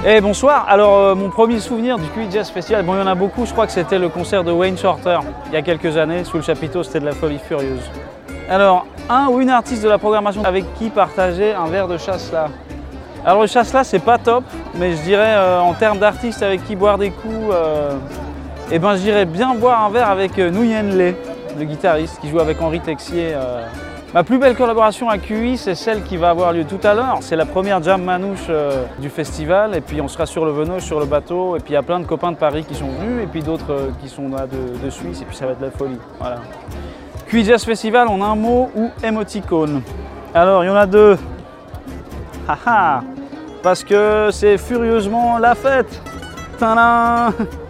Et bonsoir, alors mon premier souvenir du QI Jazz Festival, bon il y en a beaucoup, je crois que c'était le concert de Wayne Shorter il y a quelques années, sous le chapiteau c'était de la folie furieuse. Alors, un ou une artiste de la programmation avec qui partager un verre de Chasselas. Alors le Chasselas c'est pas top, mais je dirais en termes d'artistes avec qui boire des coups, eh ben, je dirais bien boire un verre avec Nguyen Le, le guitariste qui joue avec Henri Texier. Ma plus belle collaboration à QI, c'est celle qui va avoir lieu tout à l'heure. C'est la première jam manouche du festival. Et puis on sera sur le Venoge, sur le bateau. Et puis il y a plein de copains de Paris qui sont venus. Et puis d'autres qui sont là de Suisse. Et puis ça va être de la folie. Voilà. QI Jazz Festival en un mot ou émoticône. Alors il y en a deux. Haha. Parce que c'est furieusement la fête. Tadam!